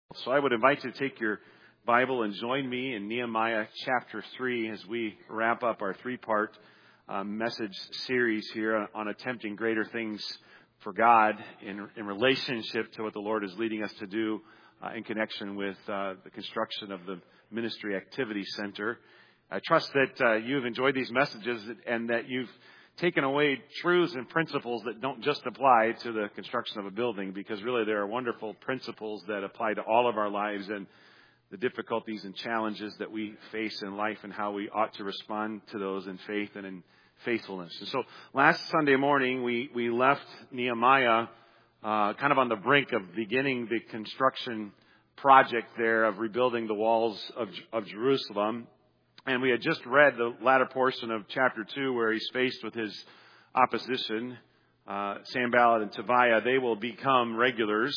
So I would invite you to take your Bible and join me in Nehemiah chapter 3 as we wrap up our three-part message series here on attempting greater things for God in relationship to what the Lord is leading us to do in connection with the construction of the Ministry Activity Center. I trust that you've enjoyed these messages and that you've taken away truths and principles that don't just apply to the construction of a building, because really there are wonderful principles that apply to all of our lives and the difficulties and challenges that we face in life and how we ought to respond to those in faith and in faithfulness. And so last Sunday morning we left Nehemiah kind of on the brink of beginning the construction project there of rebuilding the walls of Jerusalem. And we had just read the latter portion of chapter 2 where he's faced with his opposition, Sanballat and Tobiah. They will become regulars,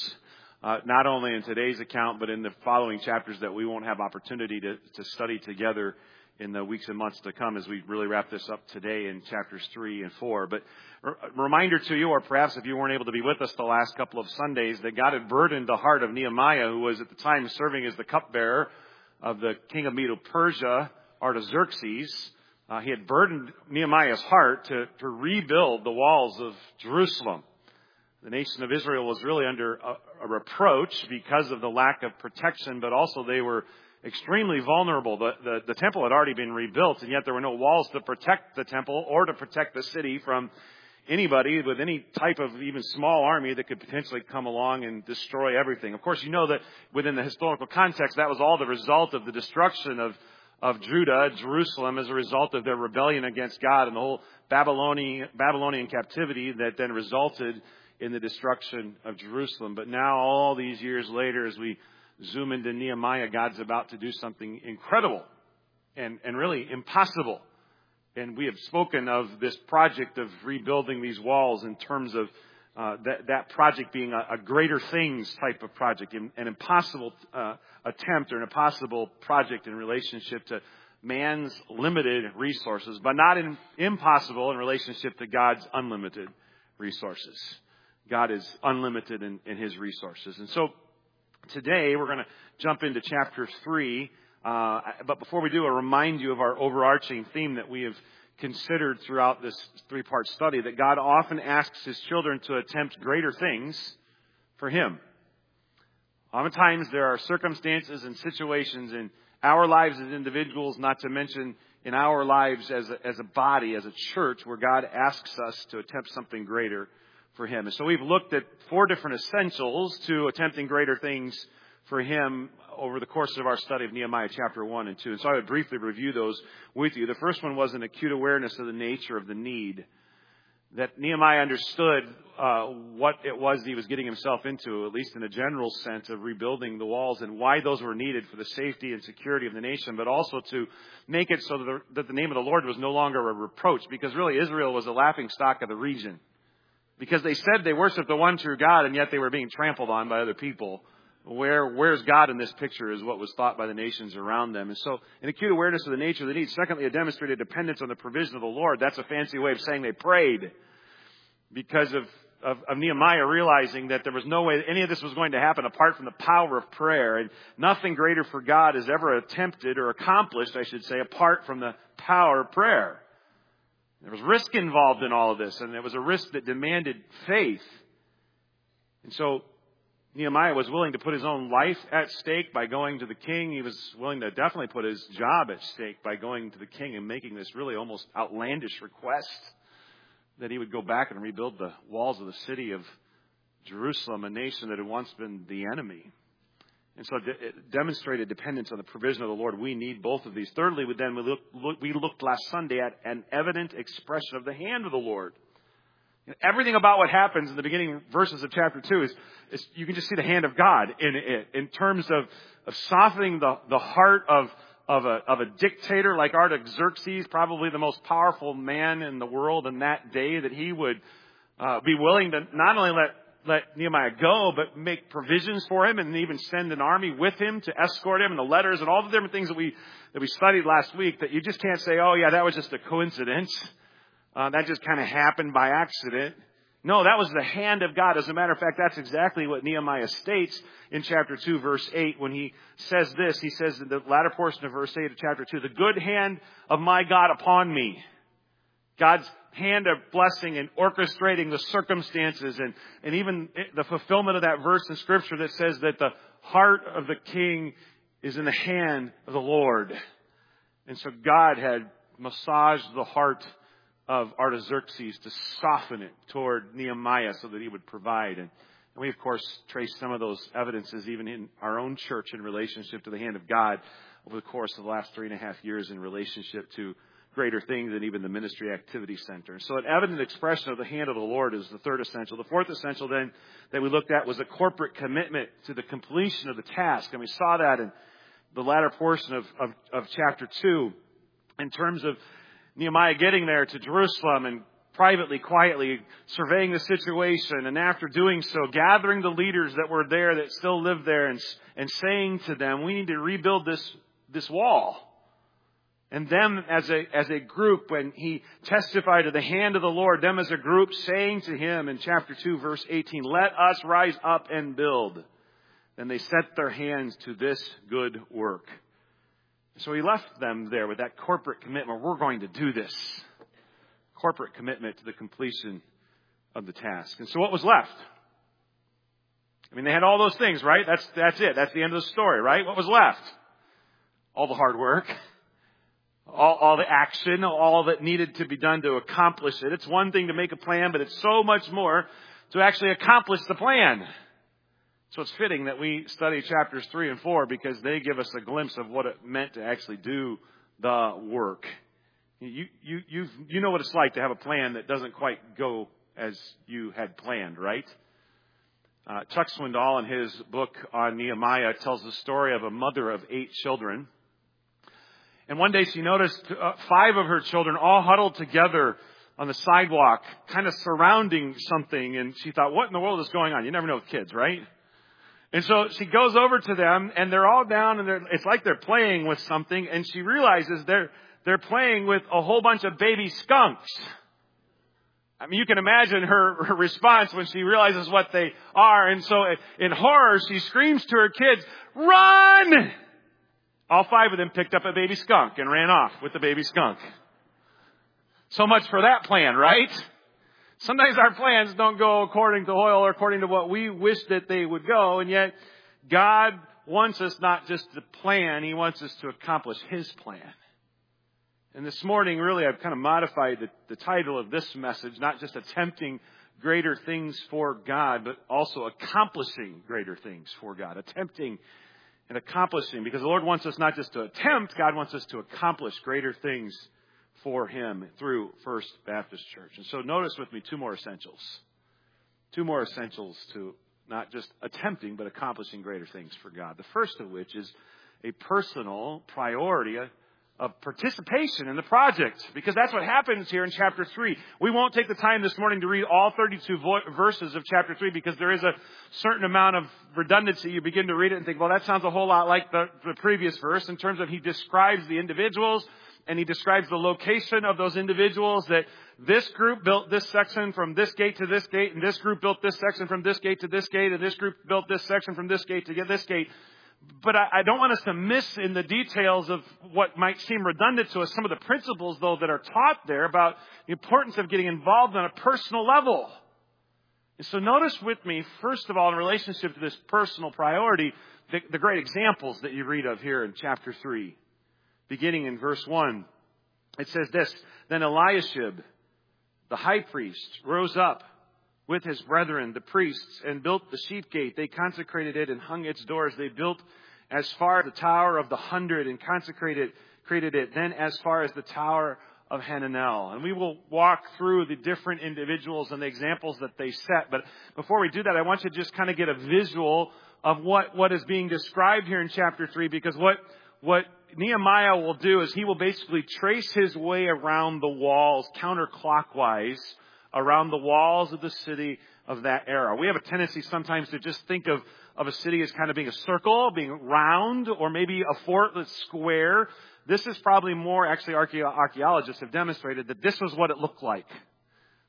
not only in today's account, but in the following chapters that we won't have opportunity to study together in the weeks and months to come as we really wrap this up today in chapters 3 and 4. But a reminder to you, or perhaps if you weren't able to be with us the last couple of Sundays, that God had burdened the heart of Nehemiah, who was at the time serving as the cupbearer of the king of Medo-Persia, Artaxerxes. He had burdened Nehemiah's heart to rebuild the walls of Jerusalem. The nation of Israel was really under a reproach because of the lack of protection, but also they were extremely vulnerable. The temple had already been rebuilt, and yet there were no walls to protect the temple or to protect the city from anybody with any type of even small army that could potentially come along and destroy everything. Of course, you know that within the historical context, that was all the result of the destruction of Judah, Jerusalem, as a result of their rebellion against God and the whole Babylonian captivity that then resulted in the destruction of Jerusalem. But now, all these years later, as we zoom into Nehemiah, God's about to do something incredible and really impossible. And we have spoken of this project of rebuilding these walls in terms of that project being a greater things type of project, an impossible attempt or an impossible project in relationship to man's limited resources, but not impossible in relationship to God's unlimited resources. God is unlimited in his resources. And so today we're going to jump into chapter 3. But before we do, I'll remind you of our overarching theme that we have considered throughout this three-part study, that God often asks his children to attempt greater things for him. Oftentimes there are circumstances and situations in our lives as individuals, not to mention in our lives as a body, as a church, where God asks us to attempt something greater for him. And so we've looked at 4 different essentials to attempting greater things for him over the course of our study of Nehemiah chapter 1 and 2. And so I would briefly review those with you. The first one was an acute awareness of the nature of the need. That Nehemiah understood what it was he was getting himself into, at least in a general sense, of rebuilding the walls and why those were needed for the safety and security of the nation, but also to make it so that the name of the Lord was no longer a reproach, because really Israel was a laughingstock of the region. Because they said they worshiped the one true God, and yet they were being trampled on by other people. Where's God in this picture is what was thought by the nations around them. And so an acute awareness of the nature of the need. Secondly, a demonstrated dependence on the provision of the Lord. That's a fancy way of saying they prayed, because of Nehemiah realizing that there was no way any of this was going to happen apart from the power of prayer. And nothing greater for God is ever attempted or accomplished, I should say, apart from the power of prayer. There was risk involved in all of this, and it was a risk that demanded faith. And so Nehemiah was willing to put his own life at stake by going to the king. He was willing to definitely put his job at stake by going to the king and making this really almost outlandish request that he would go back and rebuild the walls of the city of Jerusalem, a nation that had once been the enemy. And so it demonstrated dependence on the provision of the Lord. We need both of these. Thirdly, we looked last Sunday at an evident expression of the hand of the Lord. Everything about what happens in the beginning verses of chapter 2 is you can just see the hand of God in it, in terms of softening the heart of a dictator like Artaxerxes, probably the most powerful man in the world in that day, that he would be willing to not only let Nehemiah go, but make provisions for him and even send an army with him to escort him, and the letters and all the different things that we studied last week, that you just can't say, oh yeah, that was just a coincidence. That just kind of happened by accident. No, that was the hand of God. As a matter of fact, that's exactly what Nehemiah states in chapter 2, verse 8, when he says this. He says in the latter portion of verse 8 of chapter 2, the good hand of my God upon me. God's hand of blessing and orchestrating the circumstances and even the fulfillment of that verse in Scripture that says that the heart of the king is in the hand of the Lord. And so God had massaged the heart of Artaxerxes to soften it toward Nehemiah so that he would provide. And we, of course, trace some of those evidences even in our own church in relationship to the hand of God over the course of the last 3.5 years in relationship to greater things than even the ministry activity center. So an evident expression of the hand of the Lord is the third essential. The fourth essential then that we looked at was a corporate commitment to the completion of the task. And we saw that in the latter portion of chapter 2 in terms of Nehemiah getting there to Jerusalem and privately, quietly surveying the situation. And after doing so, gathering the leaders that were there that still lived there and saying to them, we need to rebuild this wall. And them as a group, when he testified to the hand of the Lord, them as a group saying to him in chapter 2, verse 18, let us rise up and build. Then they set their hands to this good work. So he left them there with that corporate commitment. We're going to do this. Corporate commitment to the completion of the task. And so what was left? I mean, they had all those things, right? That's it. That's the end of the story, right? What was left? All the hard work. All the action, all that needed to be done to accomplish it. It's one thing to make a plan, but it's so much more to actually accomplish the plan. So it's fitting that we study chapters 3 and 4 because they give us a glimpse of what it meant to actually do the work. You know what it's like to have a plan that doesn't quite go as you had planned, right? Chuck Swindoll, in his book on Nehemiah, tells the story of a mother of 8 children. And one day she noticed 5 of her children all huddled together on the sidewalk, kind of surrounding something. And she thought, what in the world is going on? You never know with kids, right? And so she goes over to them, and they're all down, and it's like they're playing with something. And she realizes they're playing with a whole bunch of baby skunks. I mean, you can imagine her response when she realizes what they are. And so in horror, she screams to her kids, run! All 5 of them picked up a baby skunk and ran off with the baby skunk. So much for that plan, right? Sometimes our plans don't go according to oil or according to what we wish that they would go. And yet God wants us not just to plan. He wants us to accomplish His plan. And this morning, really, I've kind of modified the title of this message, not just attempting greater things for God, but also accomplishing greater things for God. Attempting and accomplishing, because the Lord wants us not just to attempt, God wants us to accomplish greater things for Him through First Baptist Church. And so notice with me 2 more essentials. 2 more essentials to not just attempting, but accomplishing greater things for God. The first of which is a personal priority of participation in the project, because that's what happens here in chapter 3. We won't take the time this morning to read all 32 verses of chapter 3 because there is a certain amount of redundancy. You begin to read it and think, well, that sounds a whole lot like the previous verse in terms of he describes the individuals and he describes the location of those individuals, that this group built this section from this gate to this gate, and this group built this section from this gate to this gate, and this group built this section from this gate to get this gate. But I don't want us to miss in the details of what might seem redundant to us some of the principles, though, that are taught there about the importance of getting involved on a personal level. And so notice with me, first of all, in relationship to this personal priority, the great examples that you read of here in chapter 3. Beginning in verse 1, it says this, then Eliashib, the high priest, rose up with his brethren, the priests, and built the sheep gate. They consecrated it and hung its doors. They built as far as the Tower of the 100 and created it, then as far as the Tower of Hananel. And we will walk through the different individuals and the examples that they set. But before we do that, I want you to just kind of get a visual of what is being described here in chapter 3, because what Nehemiah will do is he will basically trace his way around the walls counterclockwise around the walls of the city of that era. We have a tendency sometimes to just think of a city as kind of being a circle, being round, or maybe a fort that's square. This is probably more, actually archaeologists have demonstrated that this was what it looked like.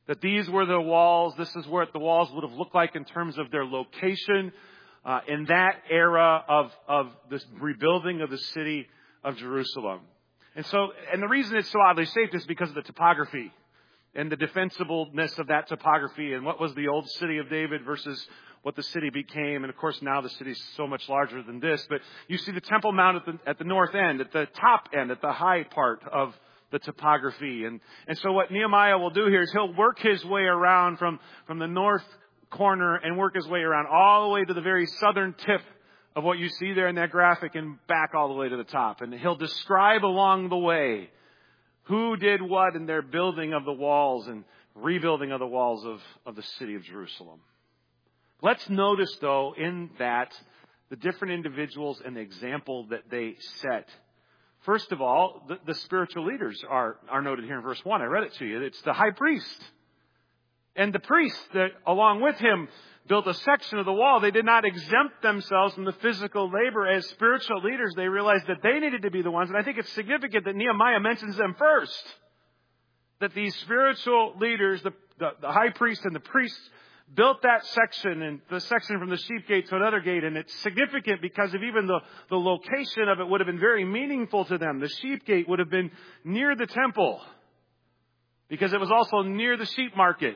That these were the walls. This is what the walls would have looked like in terms of their location in that era of this rebuilding of the city of Jerusalem. And the reason it's so oddly shaped is because of the topography and the defensibleness of that topography and what was the old city of David versus what the city became. And of course now the city is so much larger than this. But you see the Temple Mount at the north end, at the top end, at the high part of the topography. And so what Nehemiah will do here is he'll work his way around from the north corner and work his way around all the way to the very southern tip of what you see there in that graphic and back all the way to the top. And he'll describe along the way who did what in their building of the walls and rebuilding of the walls of the city of Jerusalem. Let's notice, though, in that the different individuals and the example that they set. First of all, the spiritual leaders are noted here in verse 1. I read it to you. It's the high priest and the priest that, along with him, built a section of the wall. They did not exempt themselves from the physical labor. As spiritual leaders, they realized that they needed to be the ones. And I think it's significant that Nehemiah mentions them first. That these spiritual leaders, the high priest and the priests, built that section, and the section from the sheep gate to another gate. And it's significant because of even the location of it would have been very meaningful to them. The sheep gate would have been near the temple because it was also near the sheep market,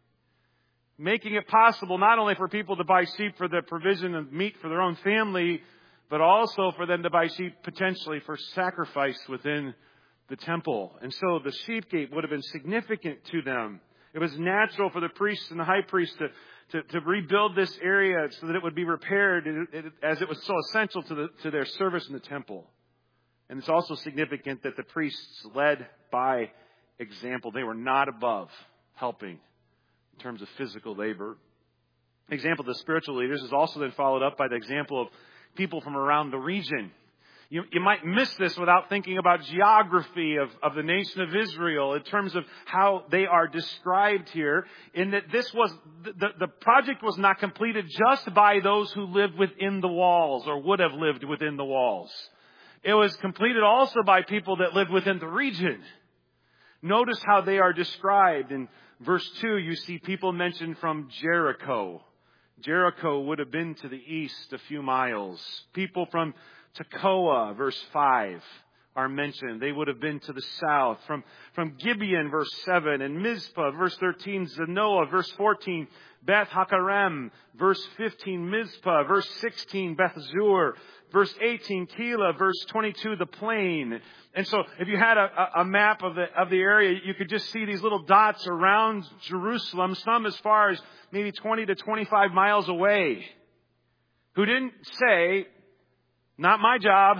making it possible not only for people to buy sheep for the provision of meat for their own family, but also for them to buy sheep potentially for sacrifice within the temple. And so the sheep gate would have been significant to them. It was natural for the priests and the high priest to rebuild this area so that it would be repaired, as it was so essential to their service in the temple. And it's also significant that the priests led by example. They were not above helping in terms of physical labor. The example of the spiritual leaders is also then followed up by the example of people from around the region. You might miss this without thinking about geography of the nation of Israel in terms of how they are described here, in that this was the project was not completed just by those who lived within the walls or would have lived within the walls. It was completed also by people that lived within the region. Notice how they are described. In verse 2, you see people mentioned from Jericho. Jericho would have been to the east a few miles. People from Tekoa, verse 5, are mentioned. They would have been to the south. From Gibeon, verse 7, and Mizpah, verse 13, Zanoah, verse 14, Beth Hakarem, verse 15, Mizpah, verse 16, Beth Zur, verse 18, Keilah, verse 22, the plain. And so if you had a map of the area, you could just see these little dots around Jerusalem, some as far as maybe 20 to 25 miles away, who didn't say, not my job.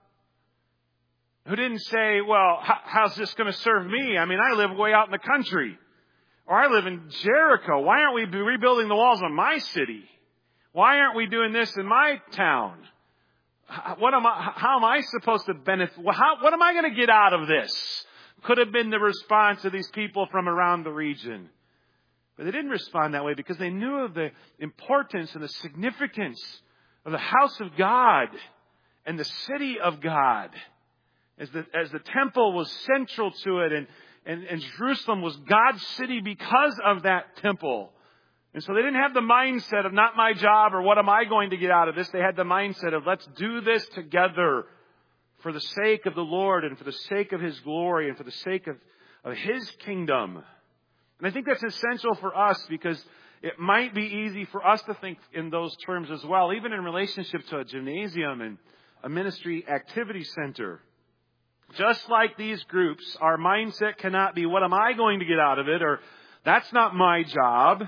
Who didn't say, well, how's this going to serve me? I mean, I live way out in the country. Or I live in Jericho. Why aren't we rebuilding the walls of my city? Why aren't we doing this in my town? How am I supposed to benefit? What am I going to get out of this? Could have been the response of these people from around the region. But they didn't respond that way because they knew of the importance and the significance of the house of God and the city of God, as the temple was central to it, and Jerusalem was God's city because of that temple. And so they didn't have the mindset of not my job or what am I going to get out of this. They had the mindset of let's do this together for the sake of the Lord and for the sake of His glory and for the sake of His kingdom. And I think that's essential for us because it might be easy for us to think in those terms as well, even in relationship to a gymnasium and a ministry activity center. Just like these groups, our mindset cannot be, what am I going to get out of it? Or that's not my job.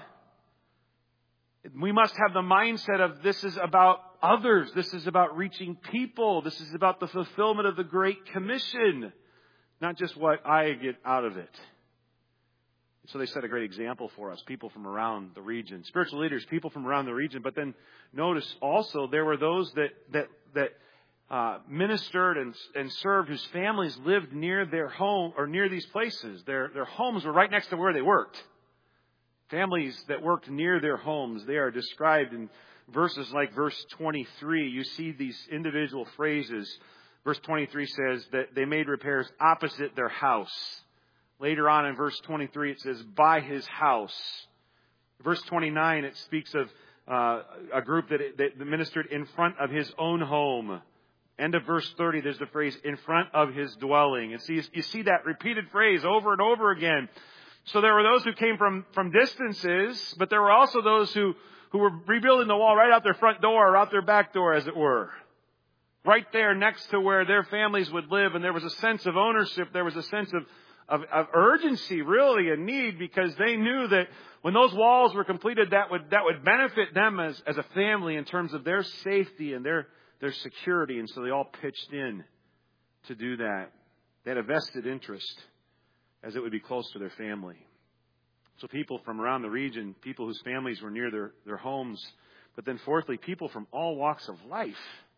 We must have the mindset of this is about others. This is about reaching people. This is about the fulfillment of the Great Commission, not just what I get out of it. So they set a great example for us, people from around the region. Spiritual leaders, people from around the region. But then notice also there were those that ministered and served whose families lived near their home or near these places. Their homes were right next to where they worked. Families that worked near their homes, they are described in verses like verse 23. You see these individual phrases. Verse 23 says that they made repairs opposite their house. Later on in verse 23, it says, by his house. Verse 29, it speaks of a group that ministered in front of his own home. End of verse 30, there's the phrase, in front of his dwelling. And see, you see that repeated phrase over and over again. So there were those who came from distances, but there were also those who were rebuilding the wall right out their front door or out their back door, as it were. Right there next to where their families would live. And there was a sense of ownership. There was a sense of urgency, really, and need, because they knew that when those walls were completed, that would benefit them as a family in terms of their safety and their security. And so they all pitched in to do that. They had a vested interest, as it would be close to their family. So people from around the region, people whose families were near their homes, but then fourthly, people from all walks of life.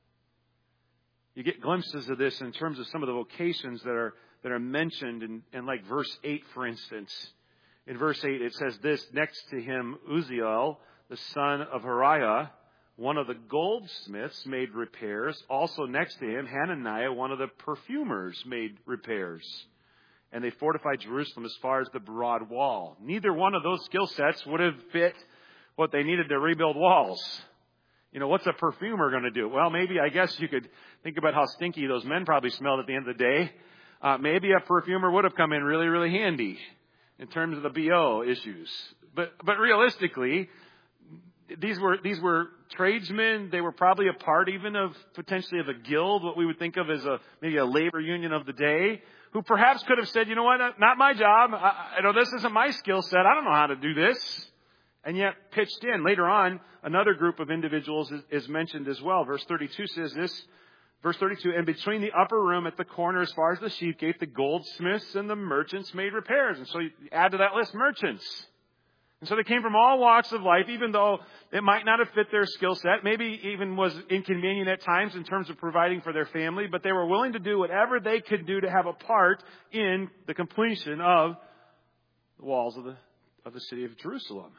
You get glimpses of this in terms of some of the vocations that are mentioned in like verse 8, for instance. In verse 8, it says this, next to him, Uzziel, the son of Hariah, one of the goldsmiths, made repairs. Also next to him, Hananiah, one of the perfumers, made repairs. And they fortified Jerusalem as far as the broad wall. Neither one of those skill sets would have fit what they needed to rebuild walls. You know, what's a perfumer going to do? Well, maybe, I guess you could think about how stinky those men probably smelled at the end of the day. Maybe a perfumer would have come in really, really handy in terms of the BO issues. But realistically, these were tradesmen. They were probably a part even of potentially of a guild, what we would think of as maybe a labor union of the day, who perhaps could have said, you know what, not my job. I know this isn't my skill set. I don't know how to do this. And yet pitched in. Later on, another group of individuals is mentioned as well. Verse 32 says this. Verse 32, and between the upper room at the corner as far as the sheep gate, the goldsmiths and the merchants made repairs. And so you add to that list merchants. And so they came from all walks of life, even though it might not have fit their skill set, maybe even was inconvenient at times in terms of providing for their family, but they were willing to do whatever they could do to have a part in the completion of the walls of the city of Jerusalem.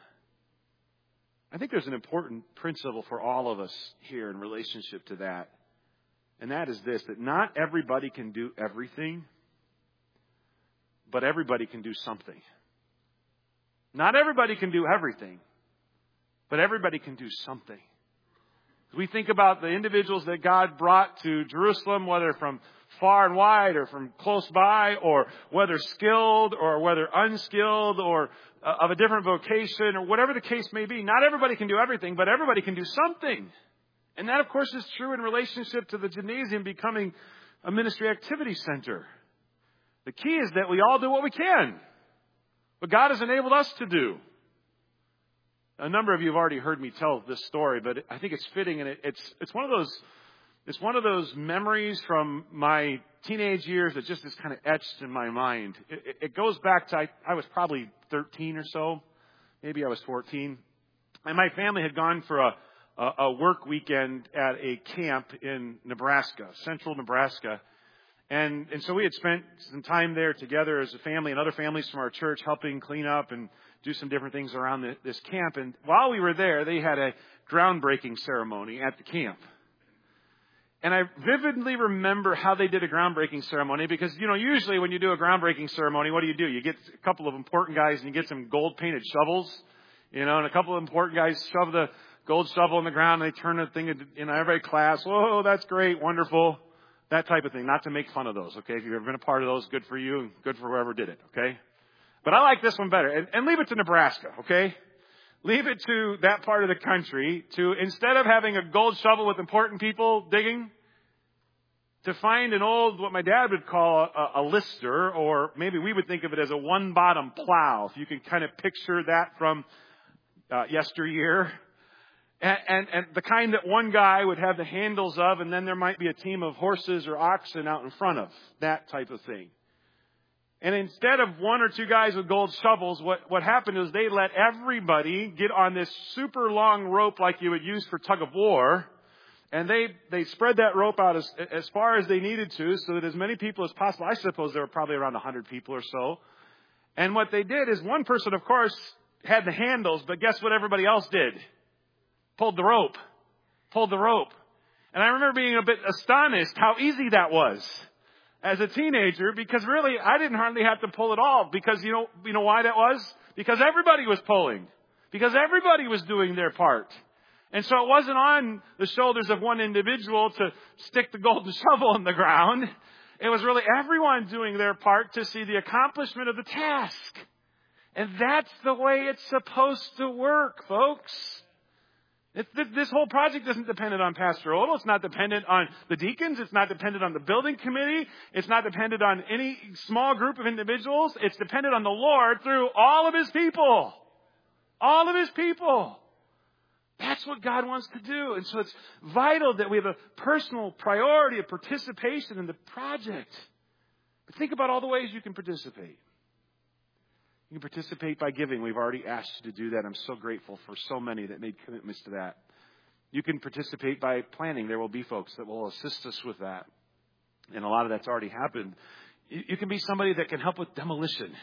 I think there's an important principle for all of us here in relationship to that. And that is this, that not everybody can do everything, but everybody can do something. Not everybody can do everything, but everybody can do something. We think about the individuals that God brought to Jerusalem, whether from far and wide or from close by, or whether skilled or whether unskilled or of a different vocation or whatever the case may be. Not everybody can do everything, but everybody can do something. And that, of course, is true in relationship to the gymnasium becoming a ministry activity center. The key is that we all do what we can. What God has enabled us to do. A number of you have already heard me tell this story, but I think it's fitting, and it's one of those memories from my teenage years that just is kind of etched in my mind. It goes back to I was probably 13 or so, maybe I was 14, and my family had gone for a work weekend at a camp in Nebraska, central Nebraska. And so we had spent some time there together as a family and other families from our church helping clean up and do some different things around this camp. And while we were there, they had a groundbreaking ceremony at the camp. And I vividly remember how they did a groundbreaking ceremony because, you know, usually when you do a groundbreaking ceremony, what do? You get a couple of important guys and you get some gold painted shovels, you know, and a couple of important guys shove the gold shovel in the ground and they turn the thing into, you know, everybody claps. Whoa, that's great. Wonderful. That type of thing. Not to make fun of those, okay? If you've ever been a part of those, good for you and good for whoever did it, okay? But I like this one better. And leave it to Nebraska, okay? Leave it to that part of the country to, instead of having a gold shovel with important people digging, to find an old, what my dad would call a lister, or maybe we would think of it as a one-bottom plow, if you can kind of picture that from yesteryear. And the kind that one guy would have the handles of, and then there might be a team of horses or oxen out in front of, that type of thing. And instead of one or two guys with gold shovels, what happened is they let everybody get on this super long rope like you would use for tug of war. And they spread that rope out as far as they needed to so that as many people as possible, I suppose there were probably around 100 people or so. And what they did is one person, of course, had the handles, but guess what everybody else did? Pulled the rope. And I remember being a bit astonished how easy that was. as a teenager, because really I didn't hardly have to pull at all. Because you know why that was? Because everybody was pulling. Because everybody was doing their part. And so it wasn't on the shoulders of one individual to stick the golden shovel in the ground. It was really everyone doing their part to see the accomplishment of the task. And that's the way it's supposed to work, folks. This whole project isn't dependent on Pastor Odell. It's not dependent on the deacons. It's not dependent on the building committee. It's not dependent on any small group of individuals. It's dependent on the Lord through all of His people. All of His people. That's what God wants to do. And so it's vital that we have a personal priority of participation in the project. But think about all the ways you can participate. You can participate by giving. We've already asked you to do that. I'm so grateful for so many that made commitments to that. You can participate by planning. There will be folks that will assist us with that. And a lot of that's already happened. You can be somebody that can help with demolition.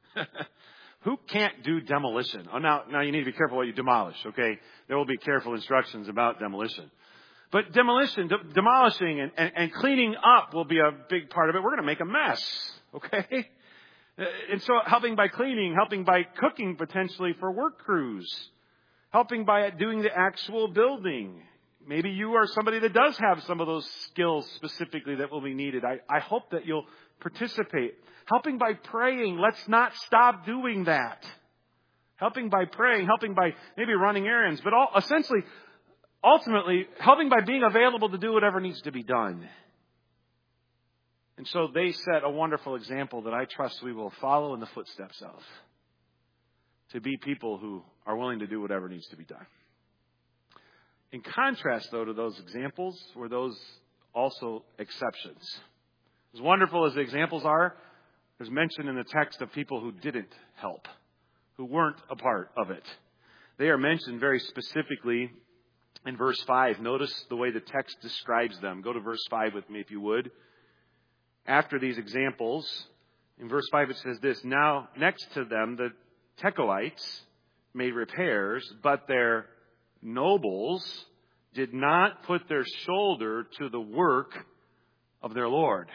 Who can't do demolition? Oh, now you need to be careful what you demolish, okay? There will be careful instructions about demolition. But demolition, demolishing and cleaning up will be a big part of it. We're going to make a mess, okay? And so helping by cleaning, helping by cooking potentially for work crews, helping by doing the actual building. Maybe you are somebody that does have some of those skills specifically that will be needed. I hope that you'll participate. Helping by praying. Let's not stop doing that. Helping by praying, helping by maybe running errands, but ultimately, helping by being available to do whatever needs to be done. And so they set a wonderful example that I trust we will follow in the footsteps of. To be people who are willing to do whatever needs to be done. In contrast, though, to those examples, were those also exceptions. As wonderful as the examples are, there's mention in the text of people who didn't help, who weren't a part of it. They are mentioned very specifically in verse 5. Notice the way the text describes them. Go to verse 5 with me if you would. After these examples, in verse 5 it says this, now next to them the Tekoites made repairs, but their nobles did not put their shoulder to the work of their Lord.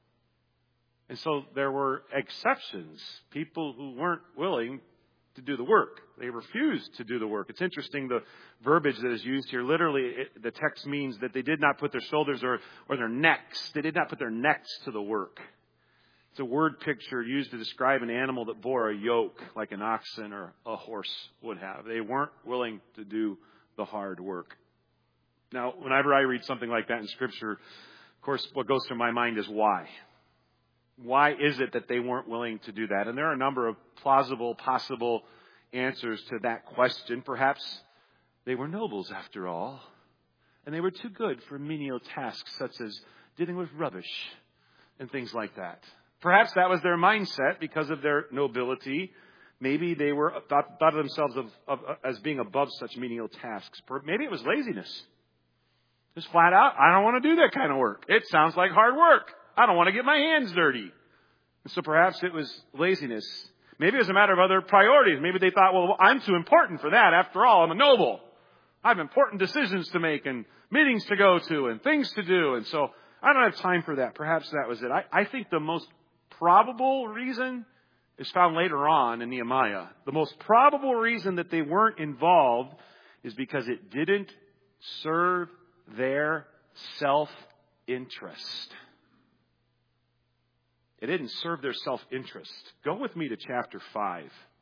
And so there were exceptions, people who weren't willing to do the work. They refused to do the work. It's interesting, the verbiage that is used here. Literally, the text means that they did not put their shoulders or their necks. They did not put their necks to the work. It's a word picture used to describe an animal that bore a yoke like an oxen or a horse would have. They weren't willing to do the hard work. Now, whenever I read something like that in Scripture, of course, what goes through my mind is why. Why is it that they weren't willing to do that? And there are a number of plausible, possible answers to that question. Perhaps they were nobles after all, and they were too good for menial tasks such as dealing with rubbish and things like that. Perhaps that was their mindset because of their nobility. Maybe they were thought of themselves as being above such menial tasks. Maybe it was laziness. Just flat out, I don't want to do that kind of work. It sounds like hard work. I don't want to get my hands dirty. And so perhaps it was laziness. Maybe it was a matter of other priorities. Maybe they thought, well, I'm too important for that. After all, I'm a noble. I have important decisions to make and meetings to go to and things to do. And so I don't have time for that. Perhaps that was it. I think the most probable reason is found later on in Nehemiah. The most probable reason that they weren't involved is because it didn't serve their self-interest. It didn't serve their self-interest. Go with me to chapter 5.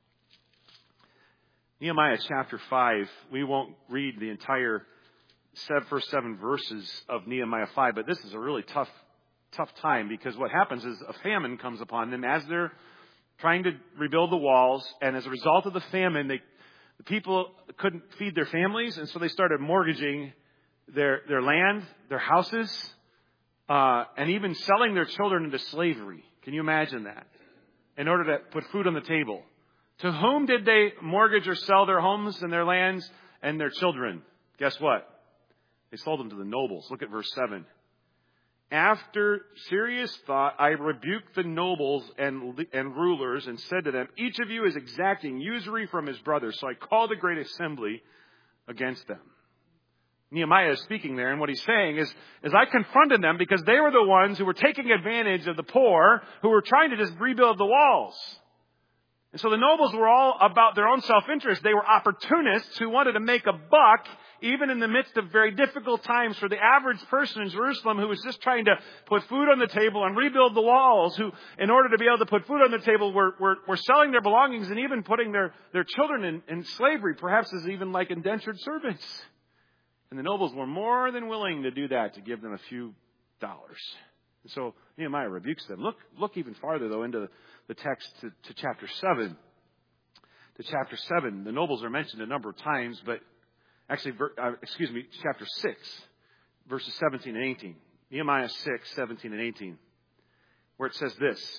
Nehemiah chapter 5. We won't read the entire first 7 verses of Nehemiah 5, but this is a really tough time because what happens is a famine comes upon them as they're trying to rebuild the walls, and as a result of the famine, the people couldn't feed their families, and so they started mortgaging their land, their houses, and even selling their children into slavery. Can you imagine that? In order to put food on the table. To whom did they mortgage or sell their homes and their lands and their children? Guess what? They sold them to the nobles. Look at verse 7. After serious thought, I rebuked the nobles and rulers and said to them, each of you is exacting usury from his brother. So I called a great assembly against them. Nehemiah is speaking there, and what he's saying is I confronted them because they were the ones who were taking advantage of the poor, who were trying to just rebuild the walls. And so the nobles were all about their own self-interest. They were opportunists who wanted to make a buck, even in the midst of very difficult times for the average person in Jerusalem who was just trying to put food on the table and rebuild the walls, who, in order to be able to put food on the table, were selling their belongings and even putting their children in slavery, perhaps as even like indentured servants. And the nobles were more than willing to do that, to give them a few dollars. And so Nehemiah rebukes them. Look even farther, though, into the text to chapter 7. To chapter 7, the nobles are mentioned a number of times, but actually, chapter 6, verses 17 and 18. Nehemiah 6, 17 and 18, where it says this,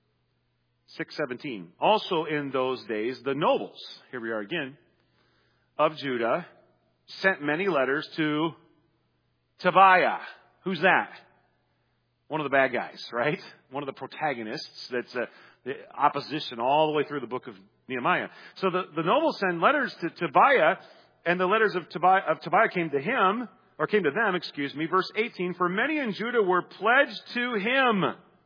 6:17. Also in those days, the nobles, here we are again, of Judah, sent many letters to Tobiah. Who's that? One of the bad guys, right? One of the protagonists that's the opposition all the way through the book of Nehemiah. So the nobles send letters to Tobiah, and the letters of Tobiah came to him, or came to them, verse 18, for many in Judah were pledged to him.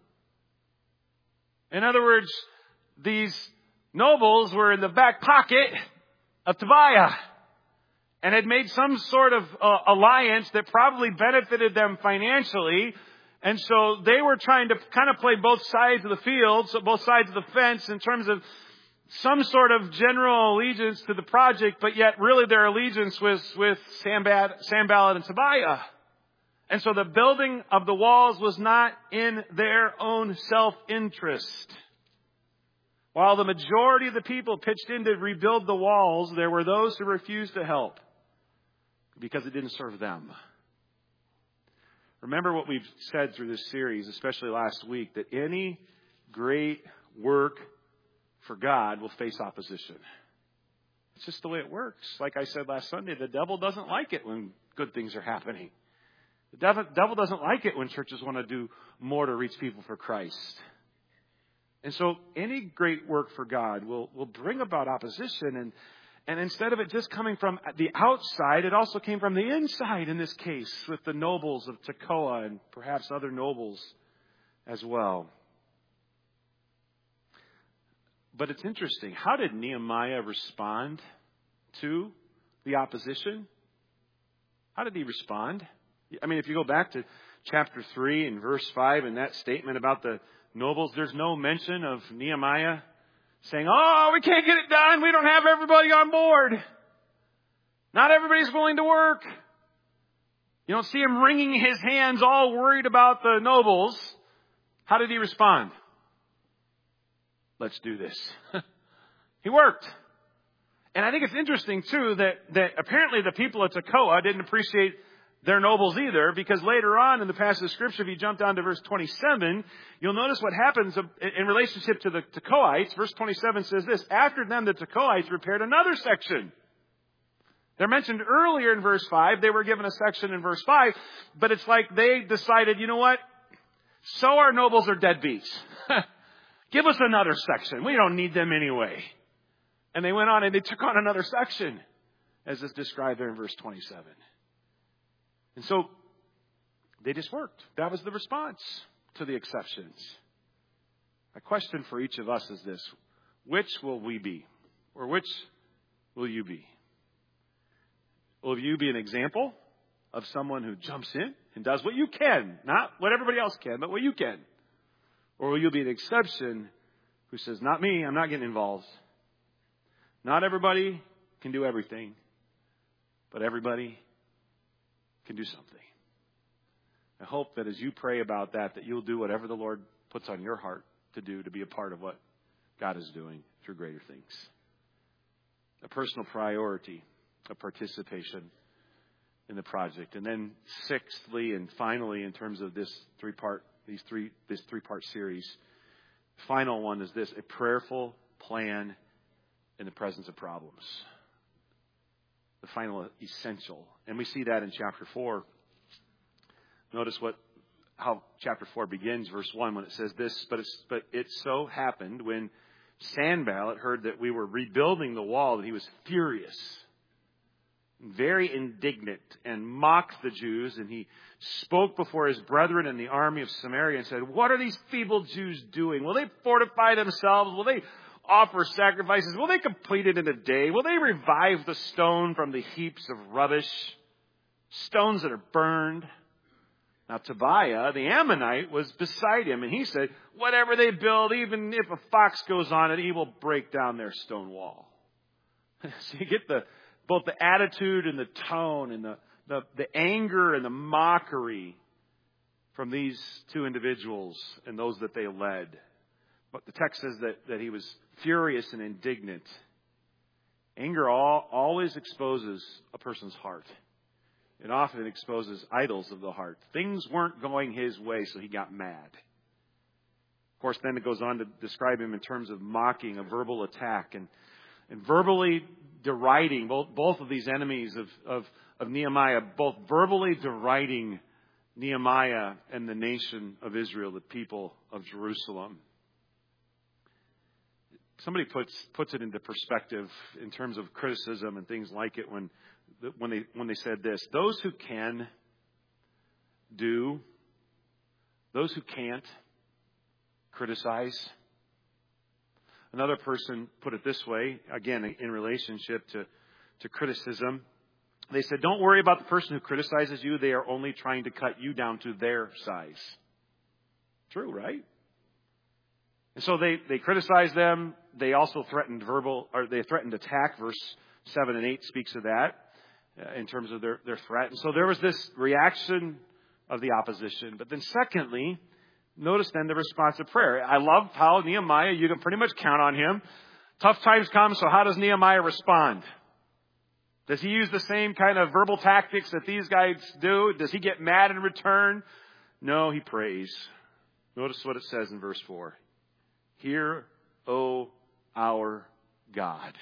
In other words, these nobles were in the back pocket of Tobiah and had made some sort of alliance that probably benefited them financially. And so they were trying to kind of play both sides of the field, so both sides of the fence in terms of some sort of general allegiance to the project, but yet really their allegiance was with Sanballat and Tobiah. And so the building of the walls was not in their own self-interest. While the majority of the people pitched in to rebuild the walls, there were those who refused to help because it didn't serve them. Remember what we've said through this series, especially last week, that any great work for God will face opposition. It's just the way it works. Like I said last Sunday, the devil doesn't like it when good things are happening. The devil doesn't like it when churches want to do more to reach people for Christ. And so any great work for God will bring about opposition. And instead of it just coming from the outside, it also came from the inside in this case with the nobles of Tekoa and perhaps other nobles as well. But it's interesting. How did Nehemiah respond to the opposition? How did he respond? I mean, if you go back to chapter 3 and verse 5 and that statement about the nobles, there's no mention of Nehemiah saying, oh, we can't get it done. We don't have everybody on board. Not everybody's willing to work. You don't see him wringing his hands all worried about the nobles. How did he respond? Let's do this. He worked. And I think it's interesting, too, that apparently the people of Tekoa didn't appreciate their nobles either, because later on in the passage of Scripture, if you jump down to verse 27, you'll notice what happens in relationship to the Tekoites. Verse 27 says this, after them the Tekoites repaired another section. They're mentioned earlier in verse 5. They were given a section in verse 5, but it's like they decided, you know what? So our nobles are deadbeats. Give us another section. We don't need them anyway. And they went on and they took on another section, as is described there in verse 27. And so they just worked. That was the response to the exceptions. A question for each of us is this: which will we be? Or which will you be? Will you be an example of someone who jumps in and does what you can? Not what everybody else can, but what you can. Or will you be an exception who says, not me, I'm not getting involved. Not everybody can do everything, but everybody can do something. I hope that as you pray about that you'll do whatever the Lord puts on your heart to do to be a part of what God is doing through greater things. A personal priority of participation in the project. And then sixthly and finally, in terms of this three-part series, final one is this: a prayerful plan in the presence of problems. The final essential. And we see that in chapter 4. Notice how chapter 4 begins, verse 1, when it says this, but it so happened when Sanballat heard that we were rebuilding the wall that he was furious. very indignant, and mocked the Jews. And he spoke before his brethren in the army of Samaria and said, "What are these feeble Jews doing? Will they fortify themselves? Will they offer sacrifices? Will they complete it in a day? Will they revive the stone from the heaps of rubbish, stones that are burned?" Now Tobiah, the Ammonite, was beside him, and he said, "Whatever they build, even if a fox goes on it, he will break down their stone wall." So you get both the attitude and the tone and the anger and the mockery from these two individuals and those that they led. But the text says that he was furious and indignant. Anger always exposes a person's heart. It often exposes idols of the heart. Things weren't going his way, so he got mad. Of course, then it goes on to describe him in terms of mocking, a verbal attack, and verbally deriding both of these enemies of Nehemiah, both verbally deriding Nehemiah and the nation of Israel, the people of Jerusalem. Somebody puts it into perspective in terms of criticism and things like it when they said this: those who can do, those who can't criticize. Another person put it this way, again, in relationship to criticism. They said, "Don't worry about the person who criticizes you. They are only trying to cut you down to their size." True, right? And so they criticized them. They also threatened threatened attack. Verse 7 and 8 speaks of that in terms of their threat. And so there was this reaction of the opposition. But then secondly, notice then the response of prayer. I love how Nehemiah, you can pretty much count on him. Tough times come, so how does Nehemiah respond? Does he use the same kind of verbal tactics that these guys do? Does he get mad in return? No, he prays. Notice what it says in verse 4. "Hear, O our God,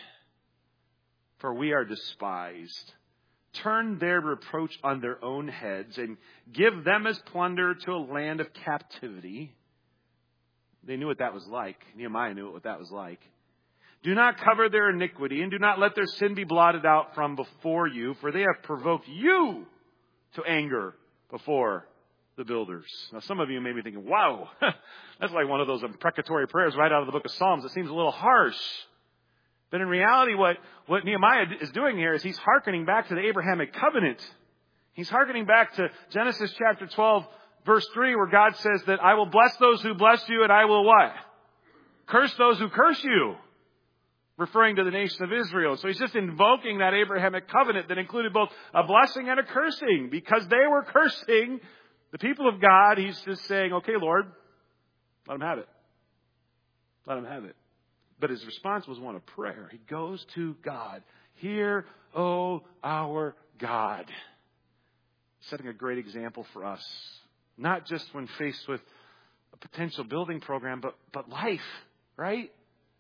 for we are despised. Turn their reproach on their own heads and give them as plunder to a land of captivity." They knew what that was like. Nehemiah knew what that was like. "Do not cover their iniquity and do not let their sin be blotted out from before you, for they have provoked you to anger before the builders." Now, some of you may be thinking, wow, that's like one of those imprecatory prayers right out of the book of Psalms. It seems a little harsh. But in reality, what Nehemiah is doing here is he's hearkening back to the Abrahamic covenant. He's hearkening back to Genesis chapter 12, verse 3, where God says that I will bless those who bless you and I will what? Curse those who curse you. Referring to the nation of Israel. So he's just invoking that Abrahamic covenant that included both a blessing and a cursing. Because they were cursing the people of God, he's just saying, "Okay, Lord, let them have it. Let them have it." But his response was one of prayer. He goes to God. "Hear, O our God." Setting a great example for us. Not just when faced with a potential building program, but life, right?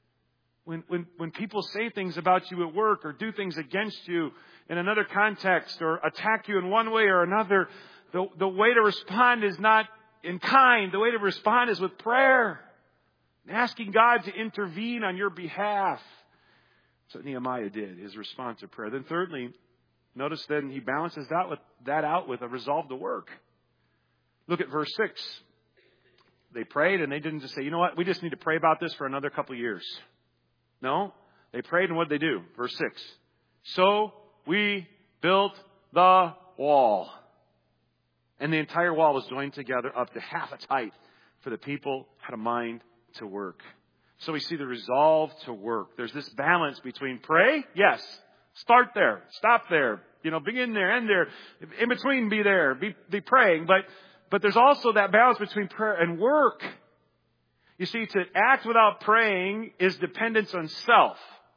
When people say things about you at work or do things against you in another context or attack you in one way or another, the way to respond is not in kind. The way to respond is with prayer. Asking God to intervene on your behalf. That's what Nehemiah did, his response to prayer. Then thirdly, notice then he balances that out with a resolve to work. Look at verse 6. They prayed and they didn't just say, "You know what, we just need to pray about this for another couple of years." No, they prayed, and what did they do? Verse 6. "So we built the wall." And the entire wall was joined together up to half its height, for the people had a mind to work. So we see the resolve to work. There's this balance between pray, yes, start there, stop there, begin there, end there, in between be there, be praying. But there's also that balance between prayer and work. You see, to act without praying is dependence on self.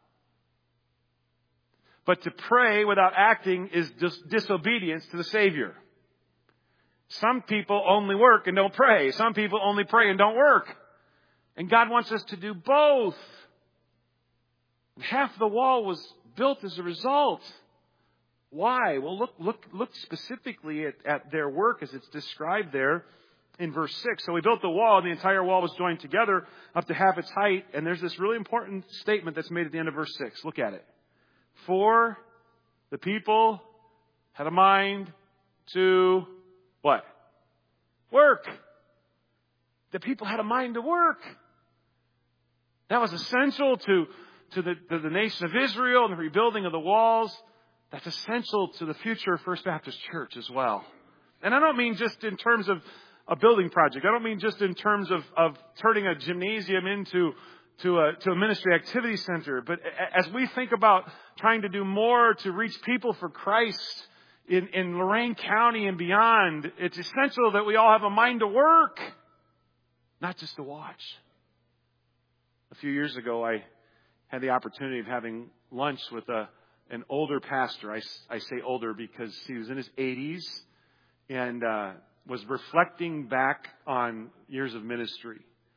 But to pray without acting is disobedience to the Savior. Some people only work and don't pray. Some people only pray and don't work. And God wants us to do both. Half the wall was built as a result. Why? Well, look specifically at their work as it's described there in verse 6. So we built the wall, and the entire wall was joined together up to half its height. And there's this really important statement that's made at the end of verse 6. Look at it. "For The people had a mind to what? Work. The people had a mind to work. That was essential to the nation of Israel and the rebuilding of the walls. That's essential to the future of First Baptist Church as well. And I don't mean just in terms of a building project. I don't mean just in terms of turning a gymnasium into a ministry activity center. But as we think about trying to do more to reach people for Christ in Lorain County and beyond, it's essential that we all have a mind to work, not just to watch. A few years ago, I had the opportunity of having lunch with an older pastor. I say older because he was in his 80s and was reflecting back on years of ministry.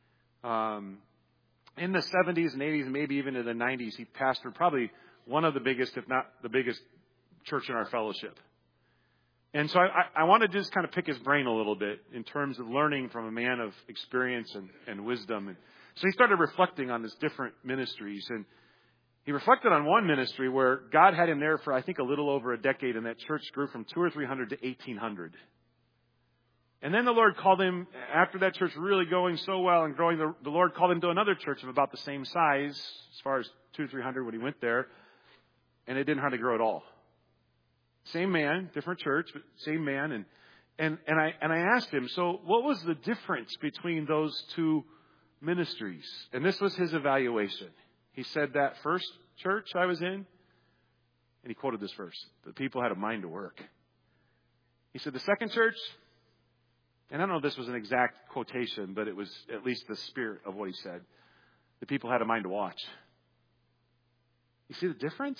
In the 70s and 80s, and maybe even in the 90s, he pastored probably one of the biggest, if not the biggest, church in our fellowship. And so I want to just kind of pick his brain a little bit in terms of learning from a man of experience and wisdom. And so he started reflecting on his different ministries. And he reflected on one ministry where God had him there for, I think, a little over a decade, and that church grew from 200 or 300 to 1,800. And then the Lord called him, after that church really going so well and growing, the Lord called him to another church of about the same size, as far as 200 or 300 when he went there, and it didn't hardly grow at all. Same man, different church, but same man. And I asked him, so what was the difference between those two ministries? And this was his evaluation. He said, that first church I was in, and he quoted this verse, the people had a mind to work. He said, the second church, and I don't know if this was an exact quotation, but it was at least the spirit of what he said, the people had a mind to watch. You see the difference?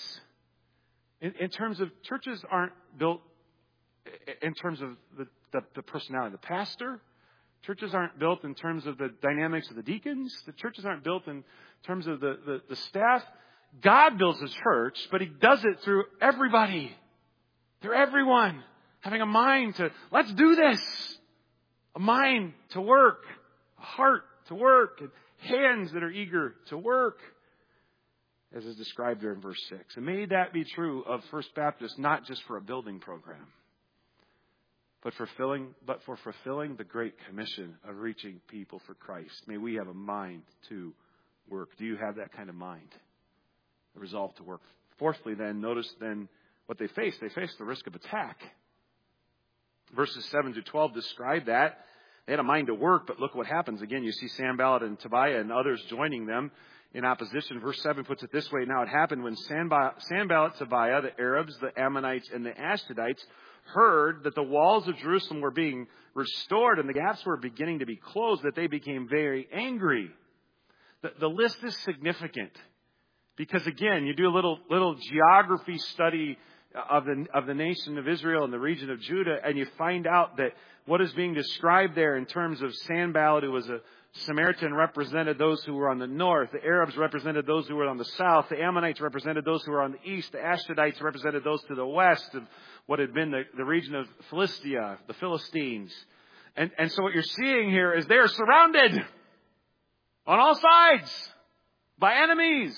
In terms of, churches aren't built in terms of the personality of the pastor. Churches aren't built in terms of the dynamics of the deacons. The churches aren't built in terms of the staff. God builds His church, but He does it through everybody. Through everyone. Having a mind to, let's do this. A mind to work. A heart to work. And hands that are eager to work. As is described there in verse 6. And may that be true of First Baptist, not just for a building program, but for fulfilling the Great Commission of reaching people for Christ. May we have a mind to work. Do you have that kind of mind? A resolve to work. Fourthly, then, notice then what they face. They face the risk of attack. Verses 7 to 12 describe that. They had a mind to work, but look what happens. Again, you see Sanballat and Tobiah and others joining them in opposition. Verse 7 puts it this way. Now it happened when Sanballat, Tobiah, the Arabs, the Ammonites, and the Ashdodites heard that the walls of Jerusalem were being restored and the gaps were beginning to be closed, that they became very angry. The list is significant because, again, you do a little geography study of the nation of Israel and the region of Judah, and you find out that what is being described there in terms of Sanballat, who was a Samaritan, represented those who were on the north. The Arabs represented those who were on the south. The Ammonites represented those who were on the east. The Ashdodites represented those to the west of what had been the region of Philistia, the Philistines. And so what you're seeing here is they are surrounded on all sides by enemies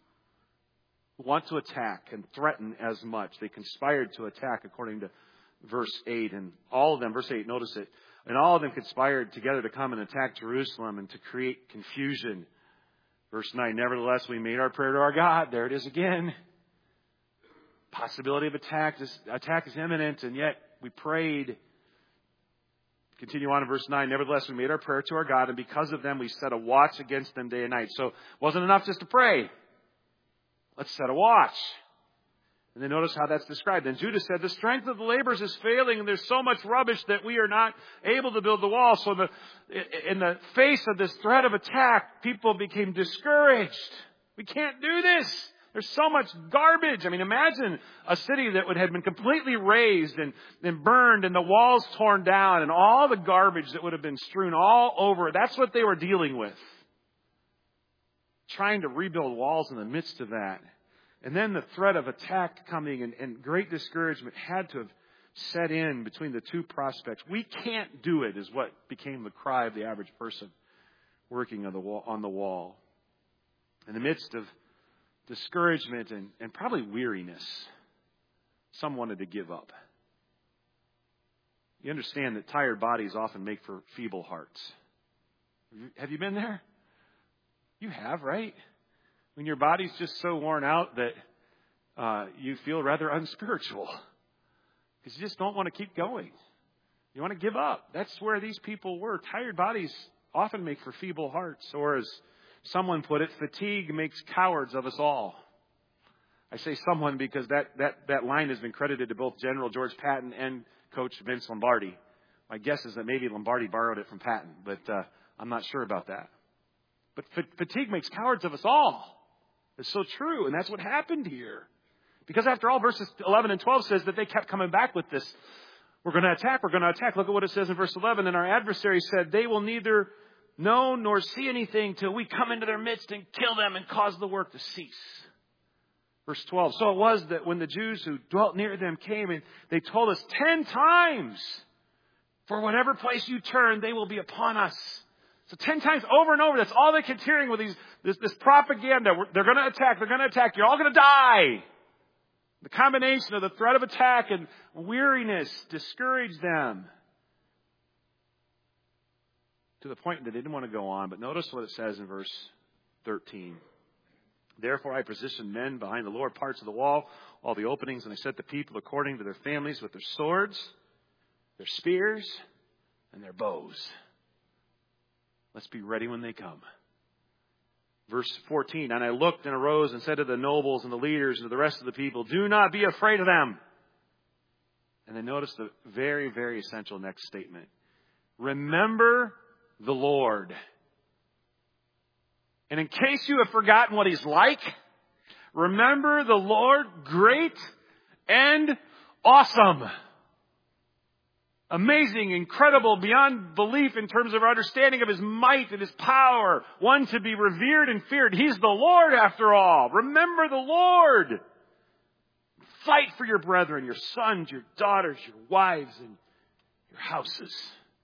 who want to attack and threaten as much. They conspired to attack according to verse 8. And all of them, verse 8, notice it. And all of them conspired together to come and attack Jerusalem and to create confusion. Verse 9, nevertheless, we made our prayer to our God. There it is again. Possibility of attack is imminent, and yet we prayed. Continue on in verse 9. Nevertheless, we made our prayer to our God, and because of them, we set a watch against them day and night. So it wasn't enough just to pray. Let's set a watch. And then notice how that's described. Then Judah said, the strength of the laborers is failing, and there's so much rubbish that we are not able to build the wall. So in the face of this threat of attack, people became discouraged. We can't do this. There's so much garbage. I mean, imagine a city that had been completely razed and burned and the walls torn down and all the garbage that would have been strewn all over. That's what they were dealing with. Trying to rebuild walls in the midst of that. And then the threat of attack coming and great discouragement had to have set in between the two prospects. We can't do it is what became the cry of the average person working on the wall. In the midst of discouragement and probably weariness, some wanted to give up. You understand that tired bodies often make for feeble hearts. Have you been there? You have, right? When your body's just so worn out that you feel rather unspiritual. Because you just don't want to keep going. You want to give up. That's where these people were. Tired bodies often make for feeble hearts. Or as someone put it, fatigue makes cowards of us all. I say someone because that line has been credited to both General George Patton and Coach Vince Lombardi. My guess is that maybe Lombardi borrowed it from Patton, but I'm not sure about that. But fatigue makes cowards of us all. It's so true, and that's what happened here. Because after all, verses 11 and 12 says that they kept coming back with this. We're going to attack, we're going to attack. Look at what it says in verse 11. And our adversary said, they will neither know nor see anything till we come into their midst and kill them and cause the work to cease. Verse 12. So it was that when the Jews who dwelt near them came and they told us 10 times, for whatever place you turn, they will be upon us. So 10 times over and over, that's all they kept hearing with this propaganda. They're going to attack, they're going to attack. You're all going to die. The combination of the threat of attack and weariness discouraged them to the point that they didn't want to go on. But notice what it says in verse 13. Therefore I positioned men behind the lower parts of the wall, all the openings, and I set the people according to their families with their swords, their spears, and their bows. Let's be ready when they come. Verse 14, and I looked and arose and said to the nobles and the leaders and to the rest of the people, do not be afraid of them. And then notice the very, very essential next statement. Remember the Lord. And in case you have forgotten what He's like, remember the Lord, great and awesome. Amazing, incredible, beyond belief in terms of our understanding of His might and His power. One to be revered and feared. He's the Lord after all. Remember the Lord. Fight for your brethren, your sons, your daughters, your wives, and your houses.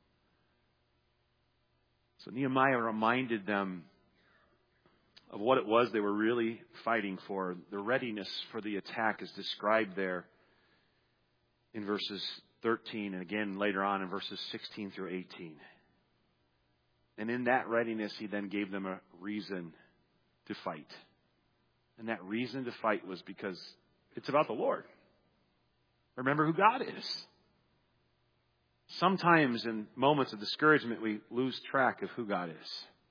So Nehemiah reminded them of what it was they were really fighting for. The readiness for the attack is described there in verses 13 and again later on in verses 16 through 18. And in that readiness, He then gave them a reason to fight. And that reason to fight was because it's about the Lord. Remember who God is. Sometimes in moments of discouragement, we lose track of who God is.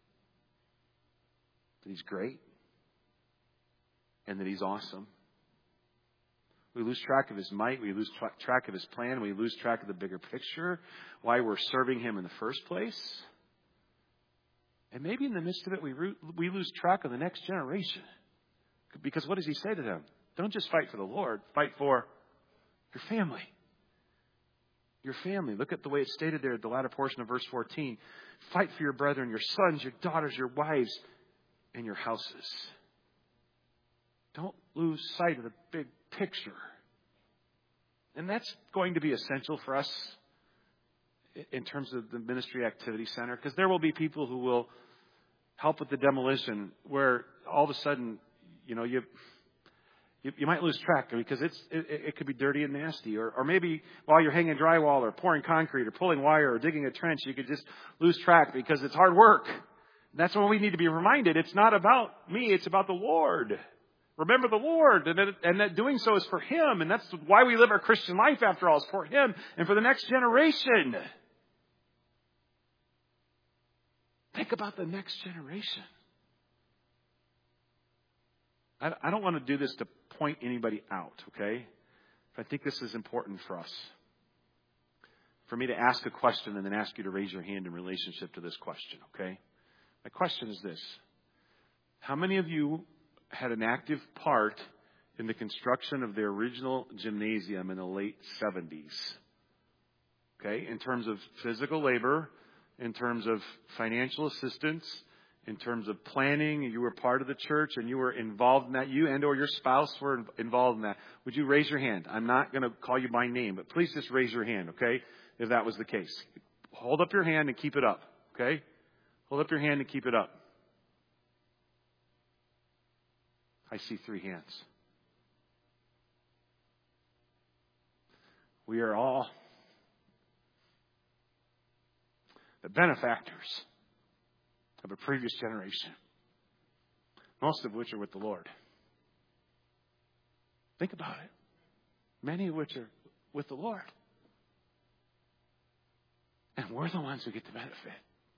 That He's great and that He's awesome. We lose track of His might. We lose track of His plan. We lose track of the bigger picture, why we're serving Him in the first place. And maybe in the midst of it, we lose track of the next generation. Because what does He say to them? Don't just fight for the Lord. Fight for your family. Your family. Look at the way it's stated there at the latter portion of verse 14. Fight for your brethren, your sons, your daughters, your wives, and your houses. Don't lose sight of the big picture. And that's going to be essential for us in terms of the Ministry Activity Center, because there will be people who will help with the demolition where all of a sudden, you might lose track because it could be dirty and nasty. Or maybe while you're hanging drywall or pouring concrete or pulling wire or digging a trench, you could just lose track because it's hard work. And that's when we need to be reminded. It's not about me. It's about the Lord. Remember the Lord, and that doing so is for Him. And that's why we live our Christian life, after all, is for Him and for the next generation. Think about the next generation. I don't want to do this to point anybody out, okay? But I think this is important for us. For me to ask a question and then ask you to raise your hand in relationship to this question, okay? My question is this. How many of you had an active part in the construction of the original gymnasium in the late 70s? Okay, in terms of physical labor, in terms of financial assistance, in terms of planning, you were part of the church and you were involved in that. You and or your spouse were involved in that. Would you raise your hand? I'm not going to call you by name, but please just raise your hand, okay, if that was the case. Hold up your hand and keep it up, okay? Hold up your hand and keep it up. I see 3 hands. We are all the benefactors of a previous generation, most of which are with the Lord. Think about it. Many of which are with the Lord. And we're the ones who get the benefit.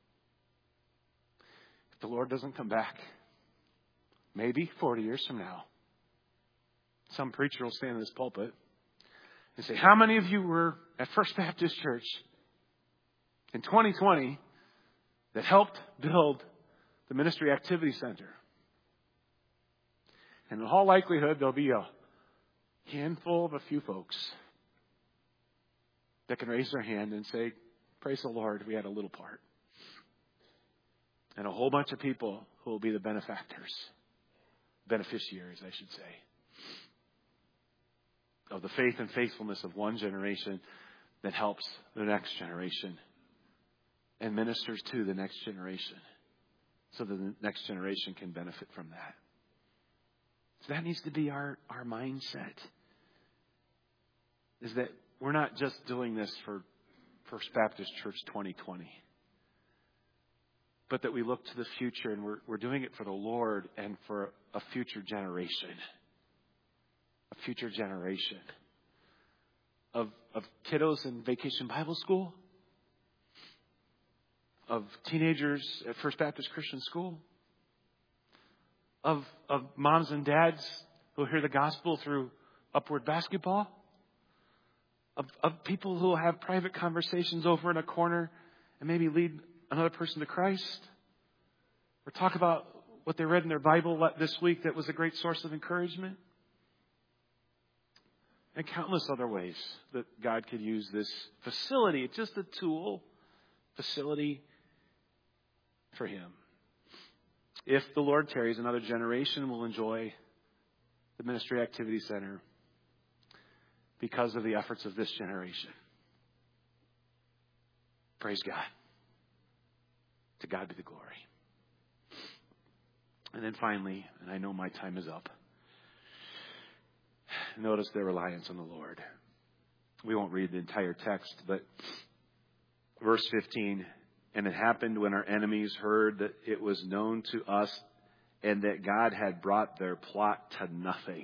If the Lord doesn't come back, maybe 40 years from now, some preacher will stand in this pulpit and say, how many of you were at First Baptist Church in 2020 that helped build the Ministry Activity Center? And in all likelihood, there'll be a handful of a few folks that can raise their hand and say, praise the Lord, we had a little part. And a whole bunch of people who will be the beneficiaries, I should say, of the faith and faithfulness of one generation that helps the next generation and ministers to the next generation so that the next generation can benefit from that. So that needs to be our mindset, is that we're not just doing this for First Baptist Church 2020, but that we look to the future and we're doing it for the Lord and for a future generation. A future generation of kiddos in Vacation Bible School, of teenagers at First Baptist Christian School, of moms and dads who hear the gospel through Upward Basketball, of people who will have private conversations over in a corner and maybe lead another person to Christ, or talk about what they read in their Bible this week that was a great source of encouragement. And countless other ways that God could use this facility. It's just a tool, facility for Him. If the Lord tarries, another generation will enjoy the Ministry Activity Center because of the efforts of this generation. Praise God. To God be the glory. And then finally, and I know my time is up, notice their reliance on the Lord. We won't read the entire text, but verse 15, and it happened when our enemies heard that it was known to us and that God had brought their plot to nothing.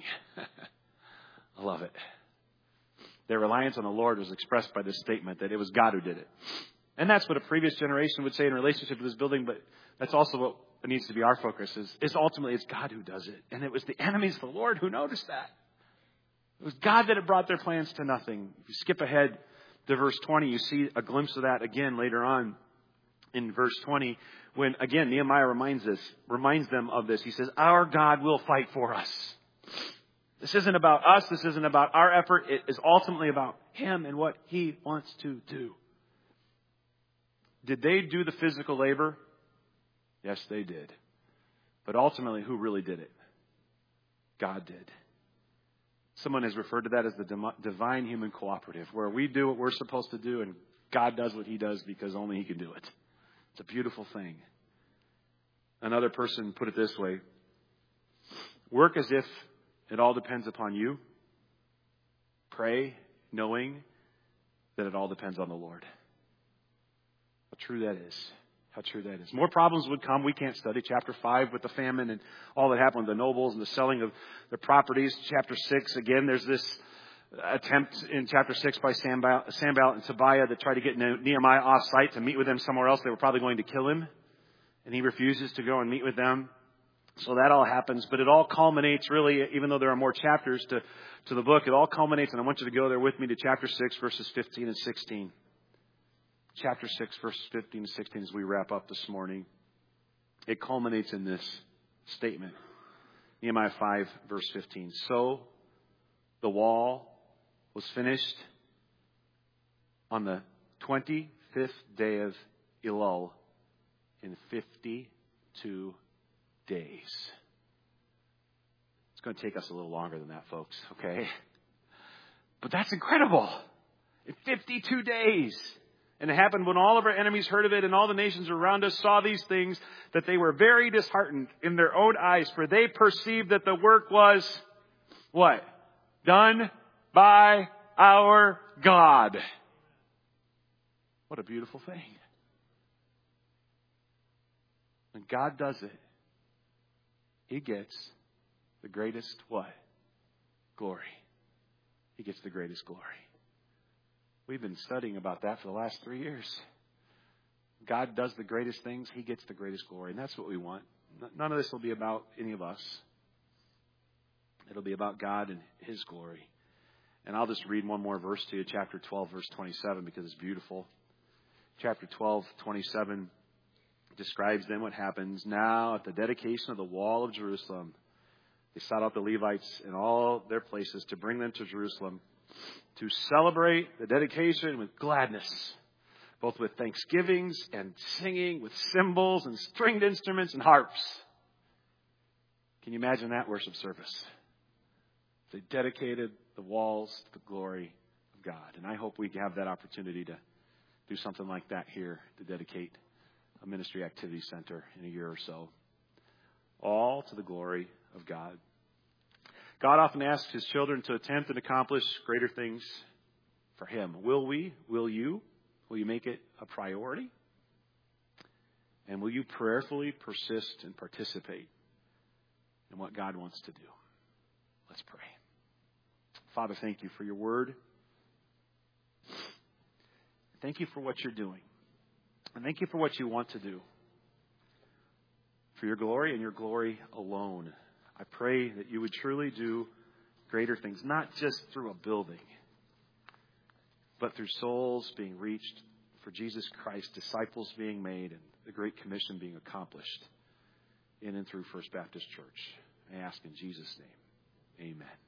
I love it. Their reliance on the Lord was expressed by this statement that it was God who did it. And that's what a previous generation would say in relationship to this building, but that's also what needs to be our focus is ultimately it's God who does it. And it was the enemies of the Lord who noticed that. It was God that had brought their plans to nothing. If you skip ahead to verse 20, you see a glimpse of that again later on in verse 20, when again Nehemiah reminds them of this. He says, our God will fight for us. This isn't about us. This isn't about our effort. It is ultimately about Him and what He wants to do. Did they do the physical labor? Yes, they did. But ultimately, who really did it? God did. Someone has referred to that as the divine human cooperative, where we do what we're supposed to do and God does what He does because only He can do it. It's a beautiful thing. Another person put it this way: work as if it all depends upon you. Pray knowing that it all depends on the Lord. How true that is. How true that is. More problems would come. We can't study chapter 5 with the famine and all that happened with the nobles and the selling of their properties. Chapter 6, again, there's this attempt in chapter 6 by Sanballat and Tobiah to try to get Nehemiah off site to meet with them somewhere else. They were probably going to kill him. And he refuses to go and meet with them. So that all happens. But it all culminates, really, even though there are more chapters to the book, it all culminates, and I want you to go there with me to chapter 6, verses 15 and 16. Chapter 6, verses 15 and 16 as we wrap up this morning. It culminates in this statement. Nehemiah 5, verse 15. So the wall was finished on the 25th day of Elul in 52 days. It's going to take us a little longer than that, folks, okay? But that's incredible. In 52 days. And it happened when all of our enemies heard of it and all the nations around us saw these things, that they were very disheartened in their own eyes, for they perceived that the work was what? Done by our God. What a beautiful thing. When God does it, He gets the greatest what? Glory. He gets the greatest glory. We've been studying about that for the last 3 years. God does the greatest things. He gets the greatest glory. And that's what we want. None of this will be about any of us. It'll be about God and His glory. And I'll just read one more verse to you, chapter 12, verse 27, because it's beautiful. Chapter 12, 27 describes then what happens. Now, at the dedication of the wall of Jerusalem, they sought out the Levites in all their places to bring them to Jerusalem to celebrate the dedication with gladness, both with thanksgivings and singing, with cymbals and stringed instruments and harps. Can you imagine that worship service? They dedicated the walls to the glory of God. And I hope we have that opportunity to do something like that here, to dedicate a ministry activity center in a year or so. All to the glory of God. God often asks His children to attempt and accomplish greater things for Him. Will we? Will you? Will you make it a priority? And will you prayerfully persist and participate in what God wants to do? Let's pray. Father, thank you for your word. Thank you for what you're doing. And thank you for what you want to do. For your glory and your glory alone. I pray that you would truly do greater things, not just through a building, but through souls being reached, for Jesus Christ, disciples being made, and the Great Commission being accomplished in and through First Baptist Church. I ask in Jesus' name, amen.